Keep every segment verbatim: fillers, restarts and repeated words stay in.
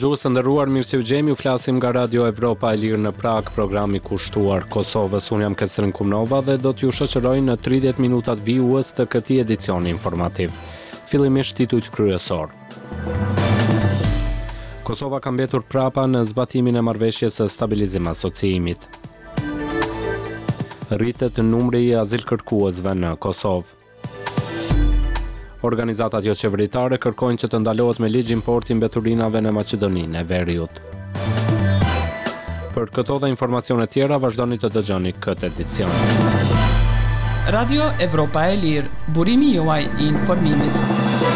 Dëgjues të nderuar, mirë se u gjemi, ju flasim nga Radio Evropa e Lirë në Prag, programi kushtuar Kosovës. Unë jam Kesrin Kumnova dhe do t'ju shoqëroj në tridhjetë minutat vijues të këtij edicioni informativ. Fillimisht titujt kryesor. Kosova ka mbetur prapa në zbatimin e marrëveshjes së stabilizim asociimit. Rritet numri i azilkërkuesve në Kosovë. Organizatat jo qeveritare kërkojnë që të ndalohet me ligj importi mbeturinave në Maqedoninë e Veriut. Për këto dhe informacione tjera, vazhdoni të dëgjoni këtë edicion. Radio Evropa e Lirë, burimi juaj i informimit.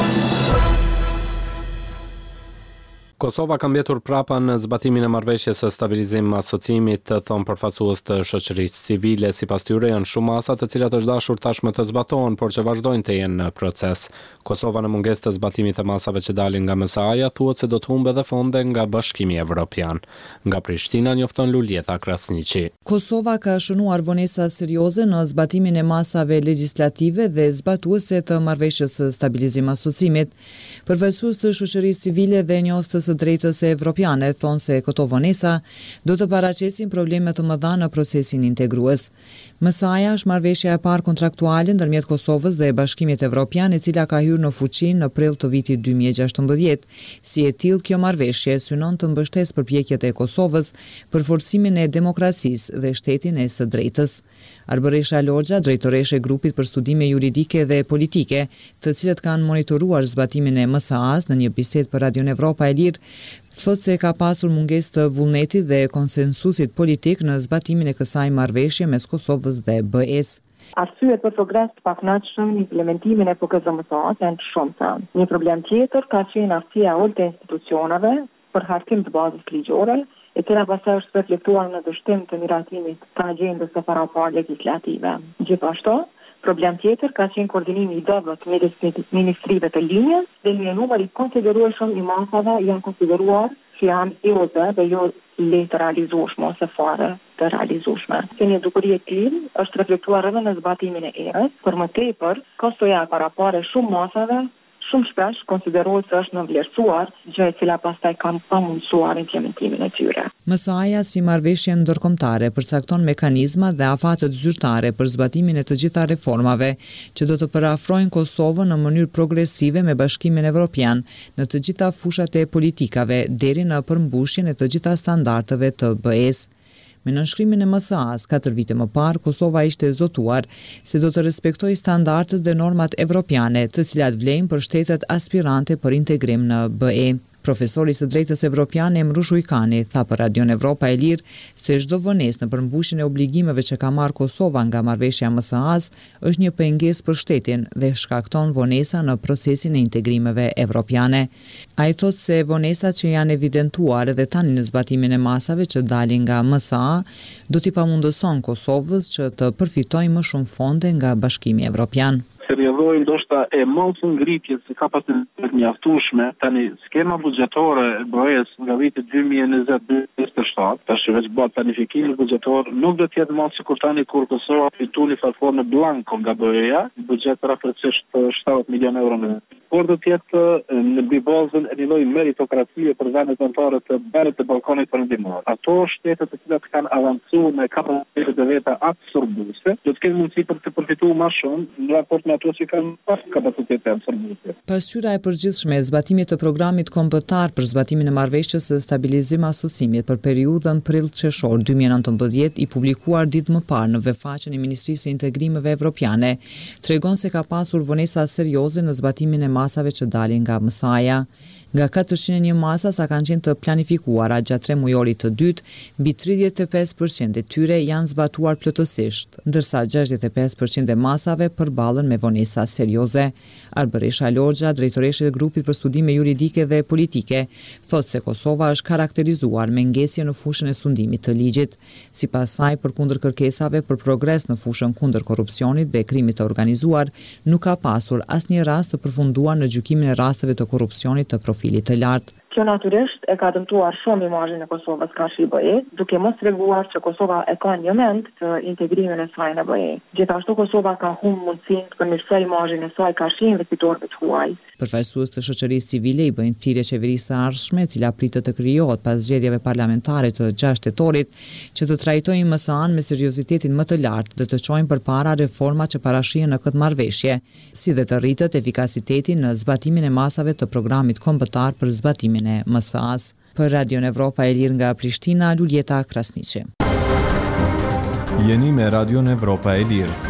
Kosova ka mbetur prapa në zbatimin e marrëveshjes së stabilizim asociimit, të thon përfaqësues të shoqërisë civile. Sipas tyre janë shumë masa të cilat është dashur tashmë të zbatohen, por që vazhdojnë të jenë në proces. Kosova në mungesë të zbatimit të masave që dalin nga M S A-ja thuhet se do të humbë edhe fonde nga Bashkimi Evropian. Nga Prishtina njofton Luljeta Krasniqi. Kosova ka shënuar vonesa serioze në zbatimin e masave legjislative dhe zbatuese të marrëveshjes së stabilizim asociimit. Përfaqësues të shoqërisë civile dhe njohës së drejtës evropiane thonë se këto vonesa do të paraqesin probleme të mëdha në procesin integrues. M S A-ja është marrëveshja e parë kontraktuale ndërmjet Kosovës dhe Bashkimit Evropian, e cila ka hyrë në fuqi në prill të vitit dy mijë e gjashtëmbëdhjetë. Si e tillë, kjo marrëveshje synon të mbështesë përpjekjet e Kosovës për forcimin e demokracisë dhe shtetin e së drejtës. Arboresha Logja, drejtoreshe e grupit për studime juridike dhe politike, të cilët kanë monitoruar zbatimin e M S A-s në një bisedë për Radio Evropa e Lirë, thotë se ka pasur mungesë të vullnetit dhe konsensusit politik në zbatimin e kësaj marrëveshje mes Kosovës dhe B E-s. Arsyet për progres të pakënaqshëm në implementimin e P K Z M S A-s janë të shumta. Një problem tjetër ka qenë aftësia e ulët e institucioneve për hartim të bazës ligjore, e cila pastaj është reflektuar në dështim të miratimit të agjendës së paraparë legislative. Gjithashtu, problem tjetër ka qenë koordinimi i dobët midis ministrive të linjës dhe një numër i konsiderueshëm i masave janë konsideruar që janë serioze dhe jo lehtë realizueshme ose fare të realizueshme. Se një dukuri e tillë është reflektuar edhe në zbatimin e erës, për më tepër, kostoja e parapare shumë masave shumë shpesh konsiderohet se është nënvlerësuar, gjë e cila pastaj ka pamundsuar implementimin e tyre. M S A-ja si marrëveshje ndërkombëtare përcakton mekanizma dhe afatet zyrtare për zbatimin e të gjitha reformave që do të përafrojnë Kosovën në mënyrë progresive me Bashkimin Evropian në të gjitha fushat e politikave deri në përmbushjen e të gjitha standardeve të B E-s. Me nënshkrimin e M S A-s katër vite më parë, Kosova ishte zotuar se do të respektojë standardet dhe normat evropiane, të cilat vlejnë për shtetet aspirante për integrim në B E. Profesori së drejtës evropiane Emrush Ujkani tha për Radion Evropa e Lirë se çdo vonesë në përmbushjen e obligimeve që ka marrë Kosova nga marrëveshja M S A-s është një pengesë për shtetin dhe shkakton vonesa në procesin e integrimeve evropiane. Ai thotë se vonesat që janë evidentuar edhe tani në zbatimin e masave që dalin nga M S A do t'i pamundëson Kosovës që të përfitojë më shumë fonde nga Bashkimi Evropian. Seriozoj ndoshta e mallë ngritjes së kapacitetit mjaftueshme, tani skema buxhetore e B E-s nga viti dy mijë e njëzet deri në dua e shtatë, tash veç bëhet planifikimi buxhetor, nuk do të jetë më sikur tani kur Kosova fituni falforme blanko nga B E-ja, buxhet rafërcësisht shtatëdhjetë milionë euro në por do të jetë në mbi bazën e një lloji meritokracie për vendet anëtare të Balkanit të Ballkanit Perëndimor. Ato shtete të cilat kanë avancuar me kapacitetet e veta absorbuese, do të kenë mundësi për të përfituar më shumë në raport me ato që kanë pas kapacitete absorbuese. Pasqyra e përgjithshme e zbatimit të programit kombëtar për zbatimin e marrëveshjes së stabilizim asociimit për periudhën prill-qershor dy mijë e nëntëmbëdhjetë, i publikuar ditë më parë në webfaqen e Ministrisë së Integrimeve Evropiane, tregon se ka pasur vonesa serioze në zbatimin e masave që dalin nga M S A-ja. Nga katërqind e një masa sa kanë qenë të planifikuara gjatë tre mujorit të dytë, mbi tridhjetë e pesë përqind e tyre janë zbatuar plotësisht, ndërsa gjashtëdhjetë e pesë përqind e masave përballen me vonesa serioze. Arboresha Logja, drejtoreshe e grupit për studime juridike dhe politike, thotë se Kosova është karakterizuar me ngjecje në fushën e sundimit të ligjit. Sipas saj, përkundër kërkesave për progres në fushën kundër korrupsionit dhe krimit të organizuar, nuk ka pasur asnjë rast të përfunduar në gjykimin e rasteve të korrupsionit të profilit të lartë. Kjo natyrisht e ka dëmtuar shumë imazhin e Kosovës ka shi B E, duke mos treguar që Kosova e ka një mend të integrimin e saj në B E. Gjithashtu Kosova ka humbur mundësinë të përmirësojë imazhin e saj ka shi investitorëve të huaj. Përfaqësues të shoqërisë civile i bëjnë thirrje qeverisë së ardhshme, e cila pritet të krijohet pas zgjedhjeve parlamentare të gjashtë tetorit, që të trajtojnë M S A-n me seriozitetin më të lartë dhe të çojnë përpara reformat që parashihen në këtë marrëveshje, si dhe të rritet efikasiteti në zbatimin e masave të programit kombëtar për zbatimin e M S A-s. Për Radion Evropa e Lirë nga Prishtina, Luljeta Krasniqi. Jeni me Radion Evropa e Lirë.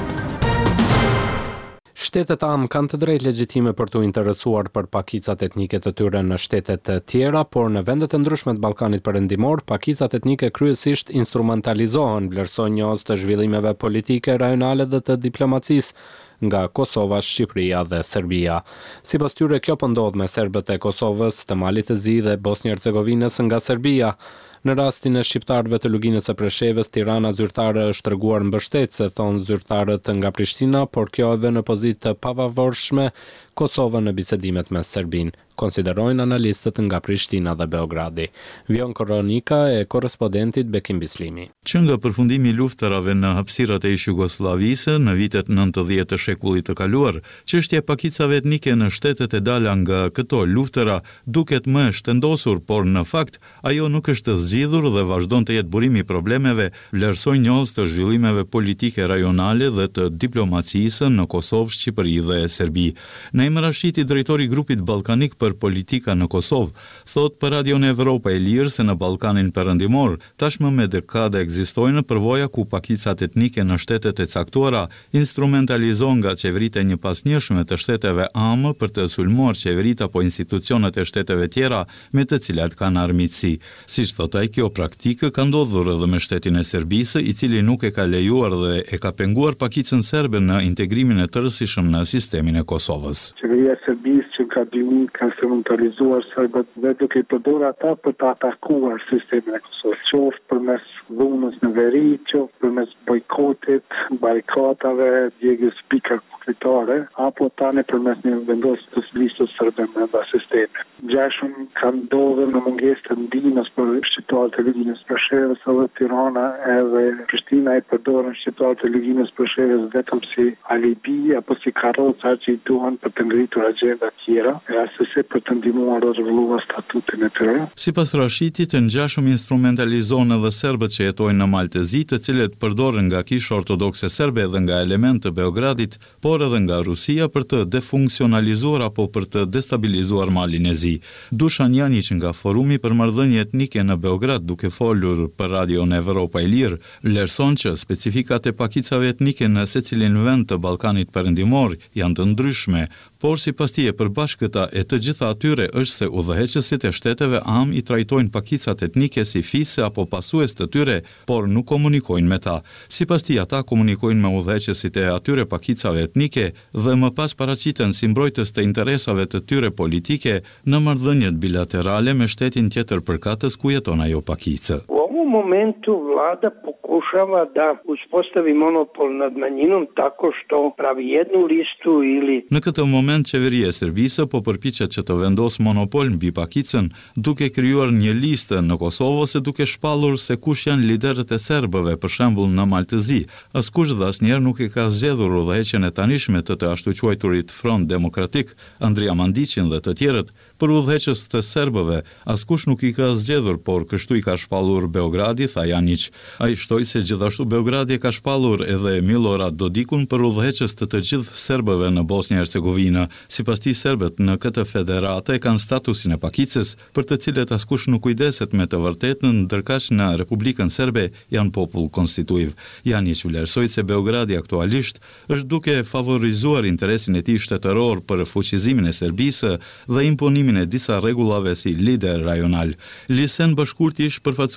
Shtetet A M kanë të drejtë legjitime për të interesuar për pakicat etnike të tyre në shtetet të tjera, por në vendet e ndryshme të Ballkanit Perëndimor, pakicat etnike kryesisht instrumentalizohen, vlerësojnë njohës të zhvillimeve politike, rajonale dhe të diplomacisë nga Kosova, Shqipëria dhe Serbia. Sipas tyre, kjo po ndodh me serbët e Kosovës, të Malit të Zi dhe Bosnjë-Hercegovinës nga Serbia. Në rastin e shqiptarëve të Luginës së Preshevës, Tirana zyrtare është treguar mbështetëse, thonë zyrtarët nga Prishtina, por kjo e vën në pozitë të pavarëshme Kosovën në bisedimet me Serbinë, konsiderojnë analistët nga Prishtina dhe Beogradi. Vjon kronika e korrespondentit Bekim Bislimi. Që nga përfundimi i luftërave në hapësirat e ish-jugosllavisë në vitet nëntëdhjetë të shekullit të kaluar, çështja e pakicave etnike në shtetet e dala nga këto luftëra duket më e shtendosur, por në fakt ajo nuk është zgjidhur dhe vazhdon të jetë burimi i problemeve, vlerësojnë njohës të zhvillimeve politike rajonale dhe të diplomacisë në Kosovë, Shqipëri dhe Serbi. Naim Rashiti, drejtori i grupit ballkanik për politika në Kosovë, thot për Radion Evropa e Lirë se në Ballkanin Perëndimor tashmë me dekada ekzistojnë përvoja ku pakicat etnike në shtetet e caktuara instrumentalizohen nga qeveritë e njëpasnjëshme të shteteve A M për të sulmuar qeveritë apo institucionet e shteteve tjera me të cilat kanë armiqësi. Siç thot ai, kjo praktikë ka ndodhur edhe me shtetin e Serbisë, i cili nuk e ka lejuar dhe e ka penguar pakicën serbe në integrimin e tërësishëm në sistemin e Kosovës. Qeveria e Serbisë që ka dini ka instrumentalizuar serbët dhe duke i përdorur ata për të atakuar sistemin e Kosovës, qoftë përmes dhunës në veri, qoftë përmes bojkotit, barikatave, djegjes pika konfliktare, apo tani përmes një vendosjes të listës serbe brenda sistemit. Gjashëm ka ndodhur në mungesë të ndihmës për shqiptarët e Luginës së Preshevës edhe Tirana edhe Prishtina i përdoren shqiptarët e Luginës së Preshevës vetëm si alibi apo si karroca që i duan për të ngritur agjenda tjera, e asesi për të ndihmuar të zhvilluar statutin e tyre. Sipas Rashitit, ngjashëm instrumentalizohen edhe serbët që jetojnë në Malë të Zi, të cilët përdoren nga Kisha Ortodokse Serbe dhe nga elementë të Beogradit, por edhe nga Rusia për të defunksionalizuar apo për të destabilizuar Malin e Zi. Dušan Janić nga Forumi për marrëdhënie etnike në Beograd, duke folur për Radion Evropa e Lirë, vlerëson që specifikat e pakicave etnike në secilin vend të Ballkanit Perëndimor janë të ndryshme, por sipas tij e përbashkëta e të gjitha atyre është se udhëheqësit e shteteve A M i trajtojnë pakicat etnike si fise apo pasues të tyre, por nuk komunikojnë me ta. Sipas tij ata komunikojnë me udhëheqësit e atyre pakicave etnike dhe më pas paraqiten si mbrojtës të interesave të tyre politike në marrëdhëniet bilaterale me shtetin tjetër përkatës ku jeton ajo pakicë. U momentu vlada pokušava da uspostavi monopol nad manjinom tako što pravi jednu listu ili... Në këtë moment qeveria e Serbisë po përpiqet që të vendos monopol mbi pakicën, duke krijuar një listë në Kosovë ose duke shpallur se kush janë liderët e serbëve, për shembull në Malë të Zi. Askush dhe asnjëherë nuk e ka zgjedhur udhëheqjen e tanishme të të ashtu quajturit Front Demokratik, Andrija Mandićin dhe të tjerët, për udhëheqës të serbëve. Askush nuk i ka zgjedhur, por kështu i ka shpallur Beogradi, tha Janić. Ai shtoi se gjithashtu Beogradi e ka shpallur edhe Milorad Dodikun për udhëheqës të të gjithë serbëve në Bosnjë-Hercegovinë. Sipas tij, serbët në këtë federate kanë statusin e pakicës, për të cilët askush nuk kujdeset me të vërtetën, ndërkaq në Republikën Serbe janë popull konstituiv. Janić vlerësoi se Beogradi aktualisht është duke favorizuar interesin e tij shtetëror për fuqizimin e Serbisë dhe imponimin e disa rregullave si lider rajonal. Lisen Bashkurti ish përfaqësuesi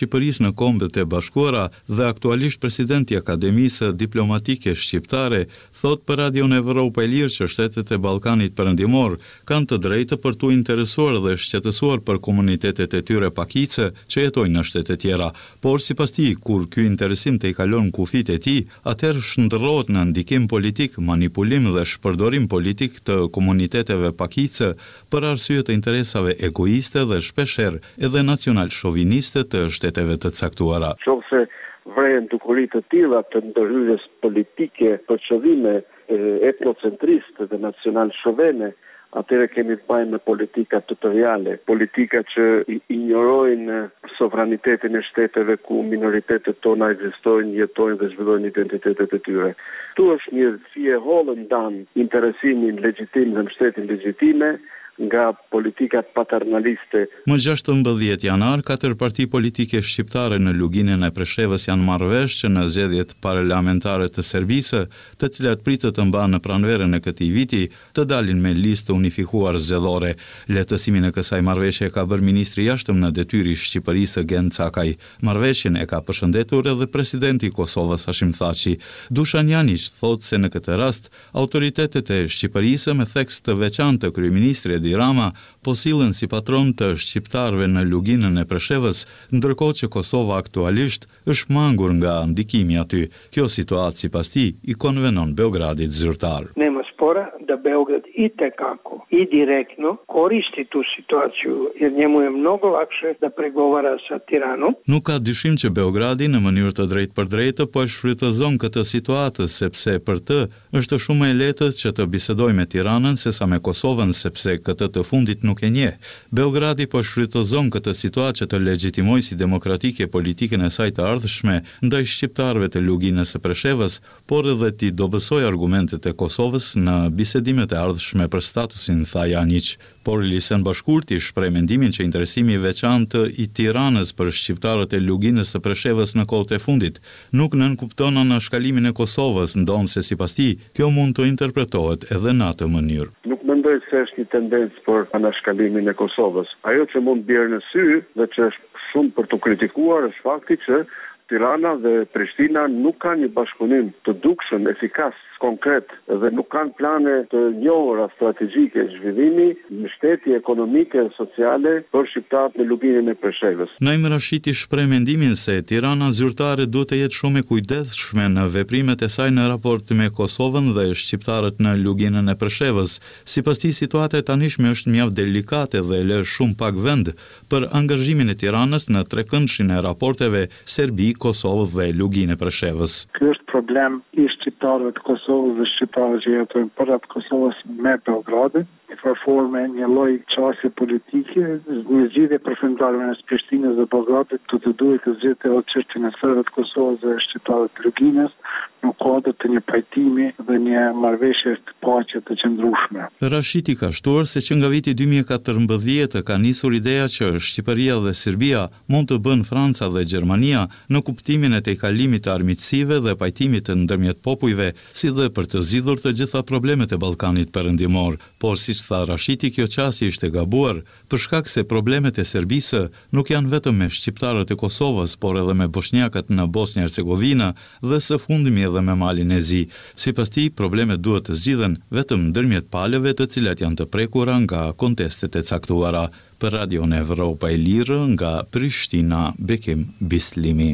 Shqipërisë në Kombet e Bashkuara dhe aktualisht presidenti i Akademisë Diplomatike Shqiptare, thot për Radion Evropa e Lirë që shtetet e Ballkanit Perëndimor kanë të drejtë për t'u interesuar dhe shqetësuar për komunitetet e tyre pakice që jetojnë në shtete tjera, por sipas tij, kur ky interesim të i kalon kufit e tij, atëherë shndërrohet në ndikim politik, manipulim dhe shpërdorim politik të komuniteteve pakice për arsye të interesave egoiste dhe shpeshherë edhe nacional shoviniste të shteteve të caktuara. Qofse vrehen dukuri të tilla të ndërhyrjes politike për qëllime etnocentriste dhe nacional shovene, atëre kemi të bëjmë me politika tutoriale, politika që ignorojnë sovranitetin e shteteve ku minoritetet tona ekzistojnë, jetojnë dhe zhvillojnë identitetet e tyre. Tu është një fije hollë ndan interesimin legjitim dhe mbështetjen legjitime nga politikat paternaliste. Më gjashtëmbëdhjetë janar, katër parti politike shqiptare në luginën e Preshevës janë marrë vesh që në zgjedhjet parlamentare të Serbisë, të cilat pritet të mbahen në pranverën e këtij viti, të dalin me listë unifikuar zgjedhore. Lehtësimin e kësaj marrëveshje ka bërë ministri i jashtëm në detyrë i Shqipërisë Gen Cakaj. Marrëveshjen e ka përshëndetur edhe presidenti i Kosovës Hashim Thaçi. Dušan Janić thotë se në këtë rast autoritetet e Shqipërisë me theks të veçantë të kryeministrit Rama po sillen si patron të shqiptarëve në luginën e Preshevës, ndërkohë që Kosova aktualisht është mangur nga ndikimi aty. Kjo situatë sipas tij i konvenon Beogradit zyrtar. Nema spora da Beograd itekako i direktno koristi tu situaciju, jer njemu je mnogo lakše da pregovara sa Tiranom. Nuk ka dyshim që Beogradi në mënyrë të drejtë për drejtë po e shfrytëzon këtë situatë, sepse për të është shumë e lehtë që të bisedojë me Tiranën sesa me Kosovën, sepse këtë të fundit nuk e njeh. Beogradi po shfrytëzon këtë situatë që të legjitimojë si demokratike politikën e saj të ardhshme ndaj shqiptarëve të luginës së Preshevës, por edhe ti dobësoj argumentet e Kosovës në bisedimet e ardhshme për statusin, tha Janić. Por Lisen Bashkurti shpreh mendimin që interesimi i veçantë i Tiranës për shqiptarët e luginës së Preshevës në kohët e fundit nuk nënkupton anashkalimin e Kosovës, ndonse sipas tij kjo mund të interpretohet edhe në atë mënyrë. Nuk mendoj se është një tendencë për anashkalimin e Kosovës. Ajo që mund bjerë në sy dhe që është shumë për të kritikuar është fakti që Tirana dhe Prishtina nuk kanë një bashkëpunim të dukshëm, efikas, konkret dhe nuk kanë plane të njohura strategjike zhvillimi, mbështetje ekonomike dhe sociale për shqiptarët në luginën e Preshevës. Naim Rashiti shpreh mendimin se Tirana zyrtare duhet të jetë shumë e kujdesshme në veprimet e saj në raport me Kosovën dhe shqiptarët në luginën e Preshevës. Sipas tij, situata e tanishme është mjaft delikate dhe lë shumë pak vend për angazhimin e Tiranës në trekëndshin e raporteve Serbi, Kosovë dhe luginë e Preshevës. Ky është problem i shqiptarëve të Kosovës dhe shqiptarëve që jetojnë përreth Kosovës me Beogradin, i përforme një lloj çështje politike, një zgjidhje përfundimtare mes Prishtinës dhe Beogradit, të të duhet të zgjidhet edhe çështjen e serbëve të Kosovës dhe shqiptarëve të luginës në kuadër të një pajtimi dhe një marrëveshje të paqe të qëndrueshme. Rashiti ka shtuar se që nga viti dy mijë e katërmbëdhjetë ka nisur ideja që Shqipëria dhe Serbia mund të bënë Franca dhe Gjermania në kuptimin e tejkalimit të armiqësive dhe pajtimit të ndërmjet popujve, si dhe për të zgjidhur të gjitha problemet e Ballkanit Perëndimor. Por siç tha Rashiti, kjo qasje ishte gabuar, për shkak se problemet e Serbisë nuk janë vetëm me shqiptarët e Kosovës, por edhe me bosnjakët në Bosnjë Hercegovinë dhe së fundmi edhe me Malin e Zi. Sipas tij, problemet duhet të zgjidhen vetëm ndërmjet palëve të cilat janë të prekura nga kontestet e caktuara. Për Radion Evropa e Lirë nga Prishtina, Bekim Bislimi.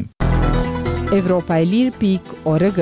evropa e lirë pikë org.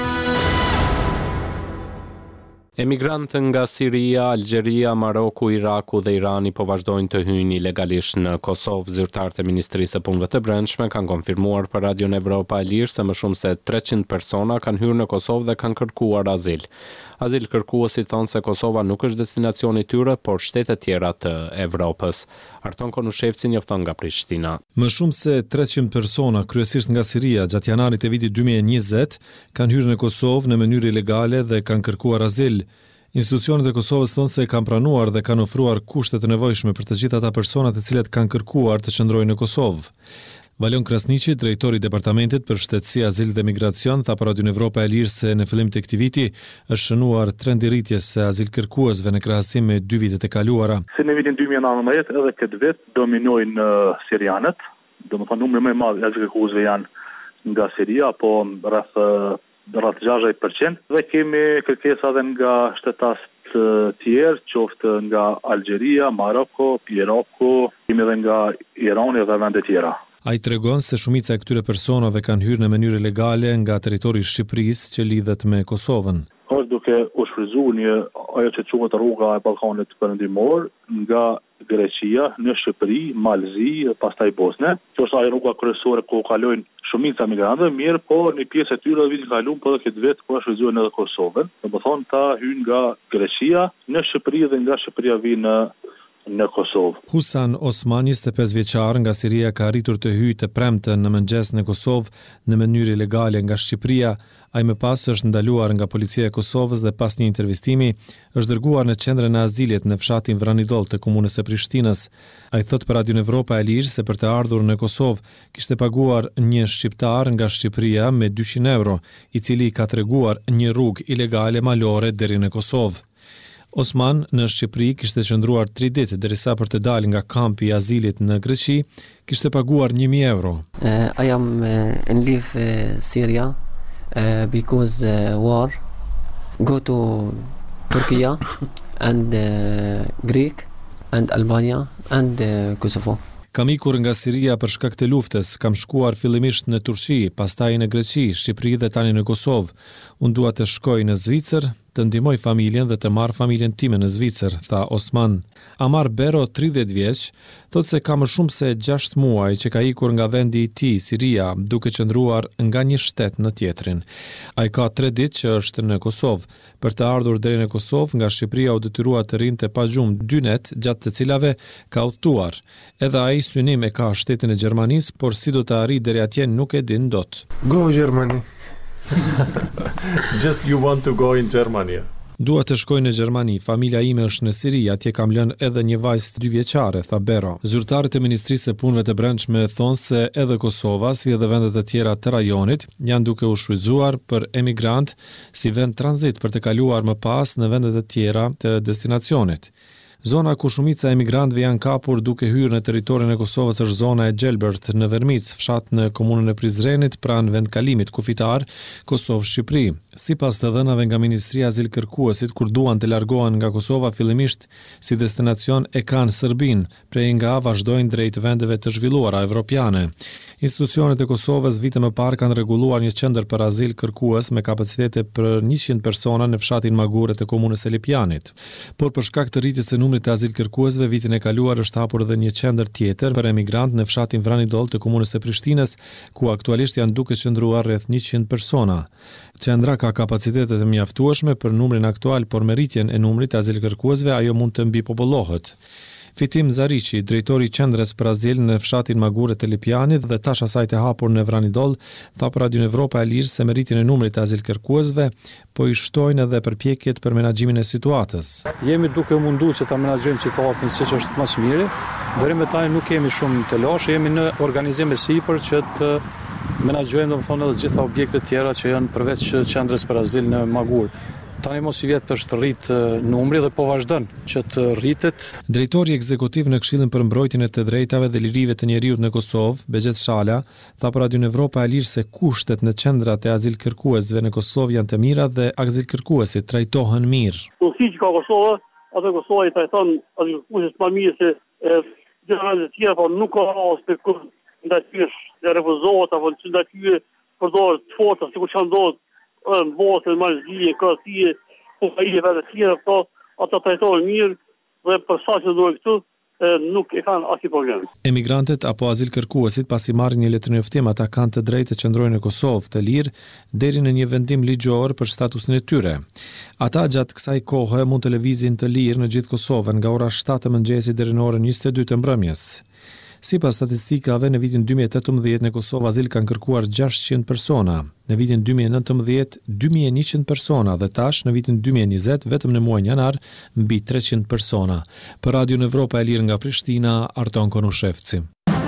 Emigrantë nga Siria, Algjeria, Maroku, Iraku dhe Irani po vazhdojnë të hyjnë ilegalisht në Kosovë. Zyrtarët e Ministrisë së Punëve të Brendshme kanë konfirmuar për Radion Evropa e Lirë se më shumë se treqind persona kanë hyrë në Kosovë dhe kanë kërkuar azil. Azil kërkuesit thonë se Kosova nuk është destinacioni i tyre, por shtete tjera të Evropës. Arton Konushevci njofton nga Prishtina. Më shumë se treqind persona, kryesisht nga Siria, gjatë janarit të vitit dy mijë e njëzet, kanë hyrë në Kosovë në mënyrë ilegale dhe kanë kërkuar azil. Institucionet e Kosovës thonë se kanë pranuar dhe kanë ofruar kushte të nevojshme për të gjithë ata persona të cilët kanë kërkuar të qëndrojnë në Kosovë. Valion Krasniqi, drejtori i Departamentit për Shtetësi, Azil dhe Migracion, tha për Radion Evropa e Lirë se në fillim të këtij viti është shënuar trend i rritjes së azil kërkuesve në krahasim me dy vitet e kaluara. Se në vitin dy mijë e nëntëmbëdhjetë edhe këtë vit dominojnë sirianët, domethënë numri më i madh i azilkërkuesve janë nga Siria, po rreth rreth gjashtëdhjetë përqind, dhe kemi kërkesa edhe nga shtetas të tjerë, qoftë nga Algjeria, Maroko, Irako, kemi edhe nga Irani dhe vende tjera. Ai tregon se shumica e këtyre personave kanë hyrë në mënyrë ilegale nga territori i Shqipërisë që lidhet me Kosovën. Është duke u shfrytzuar një ajo që quhet rruga e Ballkanit Perëndimor nga Greqia në Shqipëri, Malzi dhe pastaj Bosnë. Kjo është ajo rruga kryesore ku kalojnë shumica migrantëve, mirë, po një pjesë e tyre vitin kaluar po edhe këtë vit po shfrytzuar në Kosovën. Domethënë ta hyjnë nga Greqia në Shqipëri dhe nga Shqipëria vinë në në Kosovë. Husan Osman, njëzet e pesë vjeçar nga Siria, ka arritur të hyjë të premten në mëngjes në Kosovë në mënyrë ilegale nga Shqipëria. Ai më pas është ndaluar nga policia e Kosovës dhe pas një intervistimi është dërguar në qendrën e azilit në fshatin Vranidol të komunës së Prishtinës. Ai thot për Radio Evropa e Lirë se për të ardhur në Kosovë kishte paguar një shqiptar nga Shqipëria me dyqind euro, i cili ka treguar një rrugë ilegale malore deri në Kosovë. Osman në Shqipëri kishte qëndruar tri ditë derisa për të dalë nga kampi i azilit në Greqi kishte paguar një mijë euro. Uh, I am uh, in live uh, Syria uh, because uh, war go to Turkey and uh, Greek and Albania and uh, Kosovo. Kam ikur nga Siria për shkak të luftës, kam shkuar fillimisht në Turqi, pastaj në Greqi, Shqipëri dhe tani në Kosovë. Unë dua të shkoj në Zvicër, të ndihmoj familjen dhe të marr familjen time në Zvicër, tha Osman. Amar Bero, tridhjetë vjeç, thotë se ka më shumë se gjashtë muaj që ka ikur nga vendi i tij, Siria, duke qëndruar nga një shtet në tjetrin. Ai ka tre ditë që është në Kosovë. Për të ardhur deri në Kosovë nga Shqipëria u detyrua të rinte pa gjumë dy net, gjatë të cilave ka udhëtuar. Edhe ai synim e ka shtetin e Gjermanisë, por si do të arrijë deri atje nuk e din dot. Go Germany. Just you want to go in Germany. Dua të shkoj në Gjermani, familja ime është në Siri, atje kam lënë edhe një vajzë dy vjeçare, tha Bero. Zyrtarët e Ministrisë së Punëve të Brendshme thonë se edhe Kosova, si edhe vendet e tjera të rajonit, janë duke u shfrytzuar për emigrant si vend tranzit për të kaluar më pas në vendet e tjera të destinacionit. Zona ku shumica e emigrantëve janë kapur duke hyrë në territorin e Kosovës është zona e Gjelbërt në Vermic, fshat në komunën e Prizrenit, pranë vendkalimit kufitar Kosovë-Shqipëri. Sipas të dhënave nga Ministria e Azilkërkuesit, kur duan të largohen nga Kosova, fillimisht si destinacion e kanë Serbinë, prej nga vazhdojnë drejt vendeve të zhvilluara evropiane. Institucionet e Kosovës vite më parë kanë rregulluar një qendër për azil kërkues me kapacitete për njëqind persona në fshatin Magure të komunës së Lipjanit. Por për shkak të rritjes së numrit të azil kërkuesve, vitin e kaluar është hapur edhe një qendër tjetër për emigrant në fshatin Vranidol të komunës së Prishtinës, ku aktualisht janë duke qëndruar rreth njëqind persona. Qendra ka kapacitete të mjaftueshme për numrin aktual, por me rritjen e numrit të azil kërkuesve ajo mund të mbipopullohet. Fitim Zariqi, drejtori i qendrës për azil në fshatin Magure të Lipjanit dhe tash asaj të hapur në Vranidol, tha për Radio Evropa e Lirë se me rritjen e numrit të azil kërkuesve po i shtojnë edhe përpjekjet për menaxhimin e situatës. Jemi duke munduar që ta menaxhojmë situatën siç është më së miri. Deri më tani nuk kemi shumë të lashë, jemi në organizim e sipër që të menaxhojmë domethënë edhe të gjitha objektet tjera që janë përveç qendrës për azil në Magurë. Tani mos i vjet është rrit numri dhe po vazhdon që të rritet. Drejtori ekzekutiv në Këshillin për mbrojtjen e të drejtave dhe lirive të njerëzit në Kosovë, Begjet Shala, tha për Radio Evropa e Lirë se kushtet në qendrat e azilkërkuesve në Kosovë janë të mira dhe azilkërkuesit trajtohen mirë. Si që ka Kosova, atë Kosova i trajton azilkërkuesit më mirë se gjërat e tjera, por nuk ka rast kur ndaj tyre refuzohet apo ndaj tyre përdoret forca sikur që ndodh në botën, Malzi, Kroacie, Ukrainë dhe të tjera, po ata trajtohen mirë dhe për sa që duhet këtu nuk e kanë asnjë problem. Emigrantët apo azilkërkuesit pasi marrin një letërnjoftim, ata kanë të drejtë të qëndrojnë në Kosovë të lirë deri në një vendim ligjor për statusin e tyre. Ata gjatë kësaj kohe mund të lëvizin të lirë në gjithë Kosovën nga ora shtatë të mëngjesit deri në orën njëzet e dy të mbrëmjes. Sipas statistikave, në vitin dy mijë e tetëmbëdhjetë në Kosovë azil kanë kërkuar gjashtëqind persona, në vitin dy mijë e nëntëmbëdhjetë dy mijë e njëqind persona dhe tash në vitin dy mijë e njëzet vetëm në muajin janar mbi treqind persona. Për Radio Evropa e Lirë nga Prishtina, Arton Konushevci.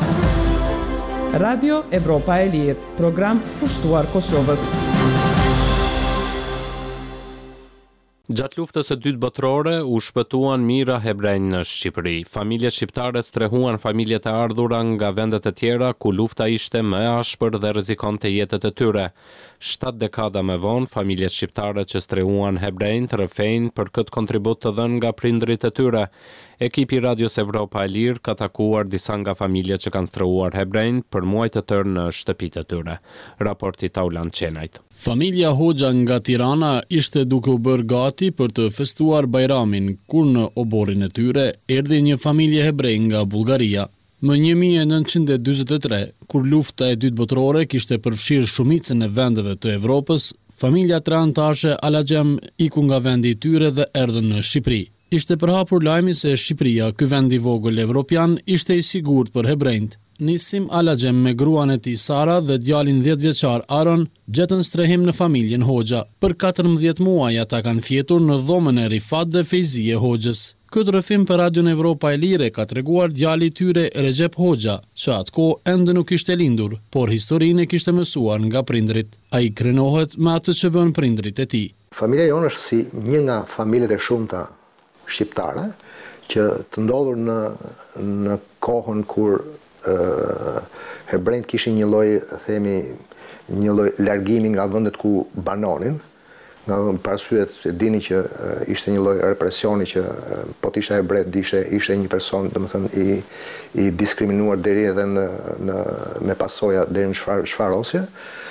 Radio Evropa e Lirë, program pushtuar Kosovës. Gjatë luftës së dytë botërore u shpëtuan mijëra hebrejnë në Shqipëri. Familjet shqiptare strehuan familjet e ardhura nga vendet e tjera ku lufta ishte më e ashpër dhe rrezikonte jetët e tyre. Shtat dekada më vonë, familjet shqiptare që strehuan hebrejnë rrëfejnë për këtë kontribut të dhënë nga prindrit e tyre. Ekipi Radios Evropa e Lirë ka takuar disa nga familjet që kanë strehuar hebrejnë për muaj të tërë në shtëpitë e tyre. Raporti Taulan Qenajt. Familja Hoxha nga Tirana ishte duke u bërë gati për të festuar Bajramin, kur në oborin e tyre erdhi një familje hebrej nga Bullgaria. Më një mijë e nëntëqind e dyzet e tre, kur lufta e dytë botërore kishte përfshirë shumicën e vendeve të Evropës, familja tre anëtarësh Alaxhem iku nga vendi i tyre dhe erdhën në Shqipëri. Ishte përhapur lajmi se Shqipëria, ky vend i vogël evropian, ishte i sigurt për hebrejt. Nisim Alaxhem me gruan e tij Sara dhe djalin dhjetë vjeçar Aron gjetën strehim në familjen Hoxha. Për katërmbëdhjetë muaj ata kanë fjetur në dhomën e Rifat dhe Fejzie Hoxhës. Këtë rrëfim për Radion Evropa e Lirë ka treguar djali i tyre Recep Hoxha, që atkohë ende nuk ishte lindur, por historinë e kishte mësuar nga prindrit. Ai krenohet me atë që bën prindrit e tij. Familja jonë është si një nga familjet e shumta shqiptare që të ndodhur në në kohën kur uh, hebrejt kishin një lloj, themi, një lloj largimi nga vendet ku banonin, nga parsyet se dini që uh, ishte një lloj represioni që uh, po të isha hebrej dishe ishte një person, domethënë i i diskriminuar deri edhe në në me pasoja deri në çfarë çfarosje.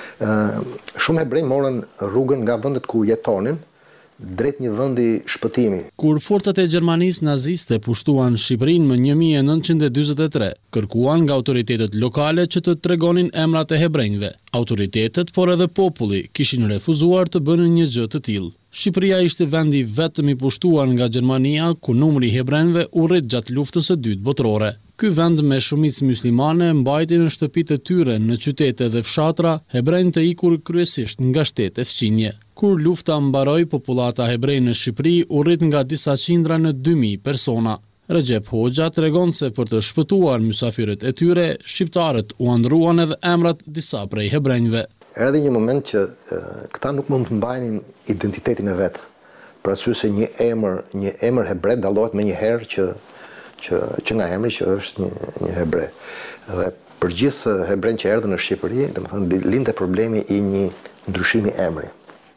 Uh, shumë hebrej morën rrugën nga vendet ku jetonin drejt një vendi shpëtimi. Kur forcat e Gjermanisë naziste pushtuan Shqipërinë më një mijë e nëntëqind e dyzet e tre, kërkuan nga autoritetet lokale që të tregonin emrat e hebrejve. Autoritetet, por edhe populli, kishin refuzuar të bënin një gjë të tillë. Shqipëria ishte vendi vetëm i pushtuar nga Gjermania ku numri i hebrejve u rrit gjatë luftës së dytë botërore. Ky vend me shumicë muslimane mbajti në shtëpitë e tyre në qytete dhe fshatra hebrejnë të ikur kryesisht nga shtete fqinje. Kur lufta mbaroi, popullata hebrej në Shqipëri u rrit nga disa qindra në dy mijë persona. Recep Hoxha tregon se për të shpëtuar mysafirët e tyre, shqiptarët u andruan edhe emrat disa prej hebrejve. Erdhi një moment që e, këta nuk mund të mbajnin identitetin e vet. Për arsye se një emër, një emër hebrej dallohet më një herë që që që nga emri që është një, një hebrej. Dhe për gjithë hebrejt që erdhën në Shqipëri, domethënë lindte problemi i një ndryshimi emri.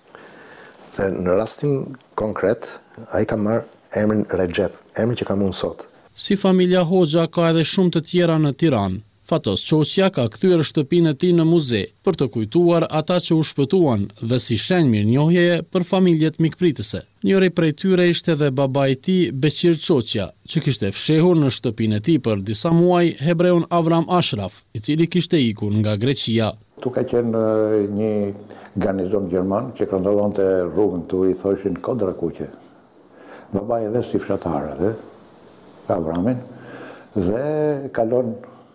Dhe në rastin konkret, ai ka marrë emrin Recep, emrin që kam unë sot. Si familja Hoxha ka edhe shumë të tjera në Tiranë. Fatos Qoqja ka kthyer shtëpinë e tij në muze për të kujtuar ata që u shpëtuan dhe si shenjë mirënjohjeje për familjet mikpritëse. Njëri prej tyre ishte edhe babai i tij Beqir Qoqja, që kishte fshehur në shtëpinë e tij për disa muaj hebreun Avram Ashraf, i cili kishte ikur nga Greqia. Tu ka qenë një garnizon gjerman që kontrollonte rrugën tu, i thoshin Kodra Kuqe. Babai edhe si fshatar edhe Avramin dhe kalon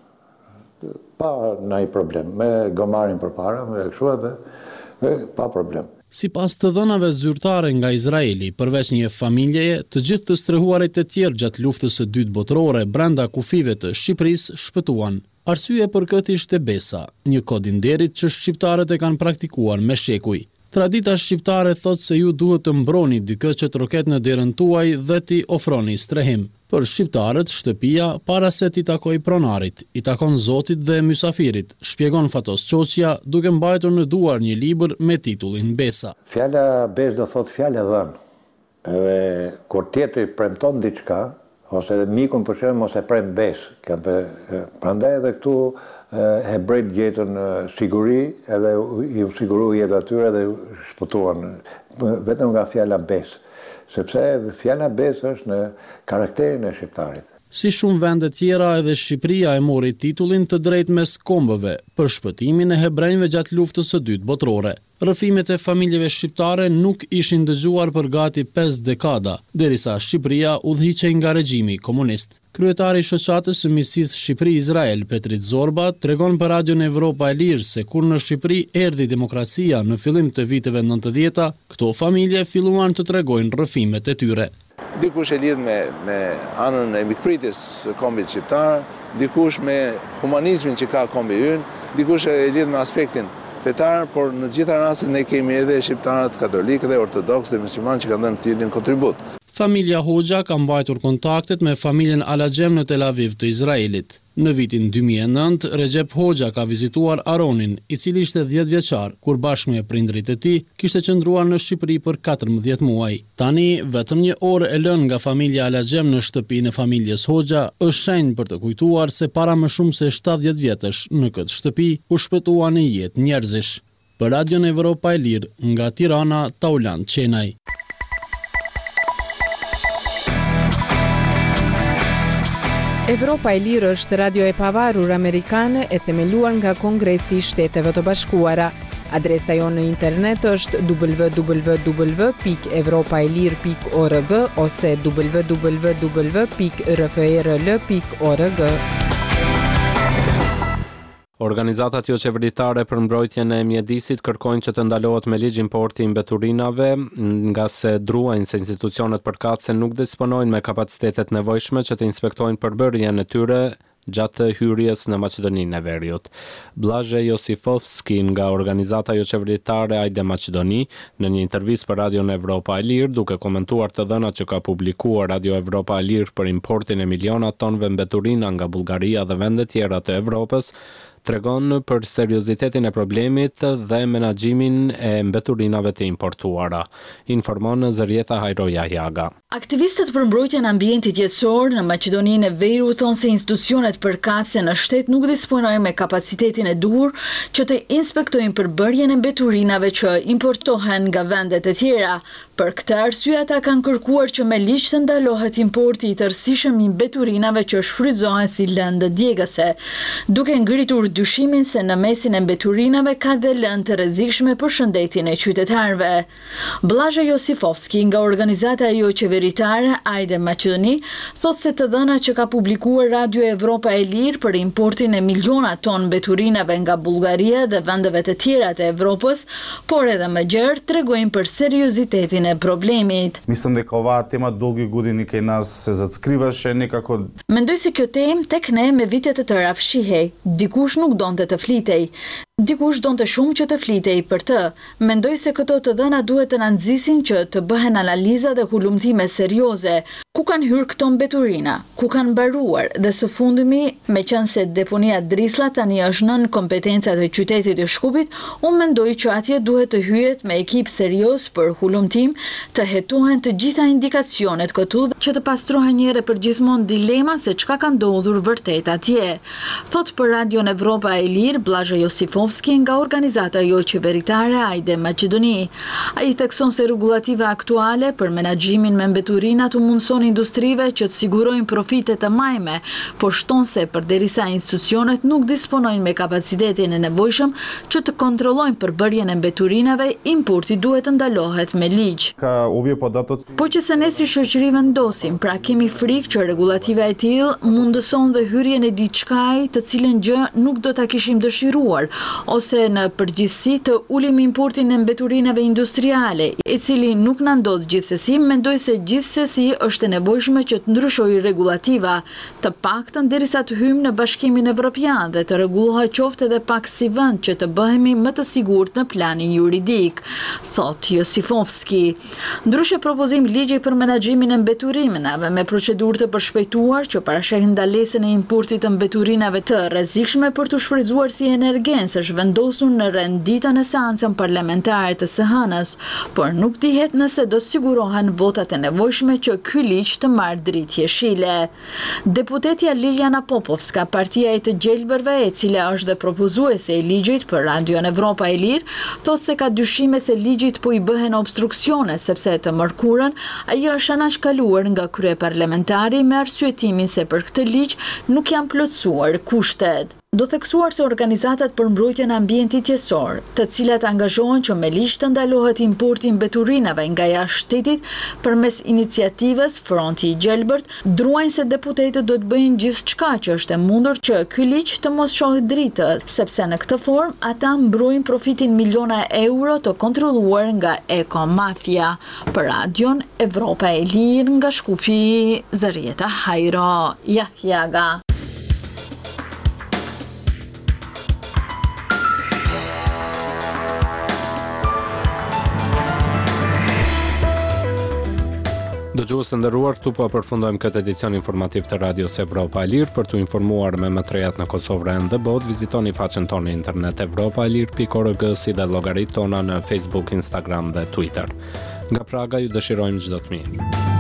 pa ndonjë problem, me gomarin përpara, me kështu edhe pa problem. Sipas të dhënave zyrtare nga Izraeli, përveç një familjeje, të gjithë të strehuarit e tjerë gjatë luftës së dytë botërore brenda kufive të Shqipërisë shpëtuan. Arsye për këtë ishte besa, një kod i nderit që shqiptarët e kanë praktikuar me shekuj. Tradita shqiptare thot se ju duhet të mbroni dikë që të roket në derën tuaj dhe t'i ofroni strehim. Për shqiptarët, shtëpia, para se t'i takoj pronarit, i takon Zotit dhe mysafirit, shpjegon Fatos Qoqja, duke mbajtur në duar një libër me titullin Besa. Fjala bes do thot fjala dhënë. Edhe kur tjetri premton diçka, ose edhe mikun për shembull mos e prem bes. Prandaj edhe këtu hebrejt gjetën siguri, edhe i u siguru jetë atyre dhe shpëtuan vetëm nga fjala bes. Sepse fjala bes është në karakterin e shqiptarit. Si shumë vende tjera, edhe Shqipëria e mori titullin të drejtmes kombëve për shpëtimin e hebrejve gjatë luftës së dytë botërore. Rrëfimet e familjeve shqiptare nuk ishin dëgjuar për gati pesë dekada, derisa Shqipëria udhhiqej nga regjimi komunist. Kryetari i shoqatës së miqësisë Shqipëri-Izrael, Petrit Zorba, tregon për Radion Evropa e Lirë se kur në Shqipëri erdhi demokracia në fillim të viteve nëntëdhjeta, këto familje filluan të tregojnë rrëfimet e tyre. Dikush e lidh me, me anën e mikpritjes së kombit shqiptar, dikush me humanizmin që ka kombi ynë, dikush e lidh me aspektin fetar, por në gjitha rastet ne kemi edhe shqiptarët katolikë dhe ortodoks dhe musliman që kanë dhënë të një kontribut. Familja Hoxha ka mbajtur kontaktet me familjen Alaxhem në Tel Aviv të Izraelit. Në vitin dy mijë e nëntë, Recep Hoxha ka vizituar Aronin, i cili ishte dhjetë vjeçar, kur bashkë me prindrit e tij kishte qëndruar në Shqipëri për katërmbëdhjetë muaj. Tani, vetëm një orë e lënë nga familja Alaxhem në shtëpinë e familjes Hoxha, është shenjë për të kujtuar se para më shumë se shtatëdhjetë vjetësh në këtë shtëpi u shpëtuan në jetë njerëzish. Për Radion Evropa e Lirë, nga Tirana, Tauland Qenaj. Evropa e Lirë është radio e pavarur amerikane e themeluar nga Kongresi i Shteteve të Bashkuara. Adresa jonë në internet është w w w pikë evropaelir pikë org ose w w w pikë r f r l pikë org. Organizatat jo qeveritare për mbrojtjen e mjedisit kërkojnë që të ndalohet me ligj importi i mbeturinave, nga se druajnë se institucionet përkatëse nuk disponojnë me kapacitetet nevojshme që të inspektojnë përbërjen e tyre gjatë hyrjes në Maqedoninë e Veriut. Blaže Josifovski nga organizata jo qeveritare Ajde Maqedoni, në një intervistë për Radio Evropa e Lirë, duke komentuar të dhënat që ka publikuar Radio Evropa e Lirë për importin e miliona tonëve mbeturina nga Bullgaria dhe vende tjera të Evropës, tregon për seriozitetin e problemit dhe menaxhimin e mbeturinave të importuara, informon Zërieta Hajroja Jaga. Aktivistët për mbrojtjen e ambientit jetësor në Maqedoninë e Veriut thonë se institucionet përkatëse në shtet nuk disponojnë me kapacitetin e duhur që të inspektojnë përbërjen e mbeturinave që importohen nga vende të tjera. Për këtë arsye ata kanë kërkuar që me ligj të ndalohet importi i tërësishëm i mbeturinave që shfrytëzohen si lëndë djegëse, duke ngritur dyshimin se në mesin e mbeturinave ka dhe lëndë të rrezikshme për shëndetin e qytetarëve. Blaže Josifovski nga organizata jo qeveritare Ajde Maqedoni thotë se të dhënat që ka publikuar Radio Evropa e Lirë për importin e miliona ton mbeturinave nga Bullgaria dhe vendeve të tjera të Evropës, por edhe më gjerë tregojnë për seriozitetin e problemit. Mislim дека оваа тема долги години кај нас се зацкриваше некако. Mendoj se kjo temë tek ne me vite të tëra fshihej. Dikush nuk donte të flitej. Dikush donte shumë që të flitej për të. Mendoj se këto të dhëna duhet të na nxisin që të bëhen analiza dhe hulumtime serioze. Ku kanë hyrë këto mbeturina? Ku kanë mbaruar? Dhe së fundmi, meqense deponia Drisla tani është nën kompetencat e qytetit të Shkupit, unë mendoj që atje duhet të hyjet me ekip serioz për hulumtim, të hetohen të gjitha indikacionet këtu që të pastrohen njëre për gjithmonë dilema se çka ka ndodhur vërtet atje. Thot për Radio Evropa e Lirë, Blaže Josifovski nga organizata jo qeveritare Ajde Maqedoni. Ai thekson se rregullativa aktuale për menaxhimin me mbeturina të mundson industrive që të sigurojnë profite të majme, por shton se përderisa institucionet nuk disponojnë me kapacitetin e nevojshëm që të kontrollojnë përbërjen e mbeturinave, importi duhet të ndalohet me ligj. Ka ovje podatot. Po që se ne si shoqëri vendosim, pra kemi frikë që rregullativa e tillë mundëson dhe hyrjen e diçkaji të cilën gjë nuk do ta kishim dëshiruar, ose në përgjithësi të ulim importin e mbeturinave industriale, i cili nuk na ndodh gjithsesi. Mendoj se gjithsesi është e nevojshme që të ndryshojë rregullativa, të paktën derisa të hyjmë në Bashkimin Evropian dhe të rregullohet qoftë edhe pak si vend që të bëhemi më të sigurt në planin juridik, thot Josifovski. Ndryshe propozim ligji për menaxhimin e mbeturinave me procedurë të përshpejtuar që parasheh ndalesën e importit të mbeturinave të rrezikshme për të shfrytzuar si energencë është vendosur në renditën e seancën parlamentare të së hënës, por nuk dihet nëse do të sigurohen votat e nevojshme që ky ligj të marrë dritë jeshile. Deputetja Liljana Popovska, partia e të gjelbërve, e cila është dhe propozuese e ligjit për Radio Evropa e Lirë, thotë se ka dyshime se ligjit po i bëhen obstruksione, sepse të mërkurën ajo është anashkaluar nga kryeparlamentari me arsyetimin se për këtë ligj nuk janë plotësuar kushtet. Do theksuar se organizatat për mbrojtjen e ambientit jetësor, të cilat angazhohen që me ligj të ndalohet importi i mbeturinave nga jashtë shtetit përmes iniciativës Fronti i Gjelbërt, druajnë se deputetët do të bëjnë gjithçka që është e mundur që ky ligj të mos shohë dritë, sepse në këtë formë ata mbrojnë profitin miliona euro të kontrolluar nga ekomafia. Për Radion Evropa e Lirë nga Shkupi, Zërieta Hajro Jahjaga. Dëgjues të nderuar, këtu po përfundojmë këtë edicion informativ të Radios Evropa e Lirë. Për t'u informuar me më të rejat në Kosovë dhe botë, vizitoni faqen tonë internet evropa e lirë pikë org si dhe llogaritë tona në Facebook, Instagram dhe Twitter. Nga Praga ju dëshirojmë çdo të mirë.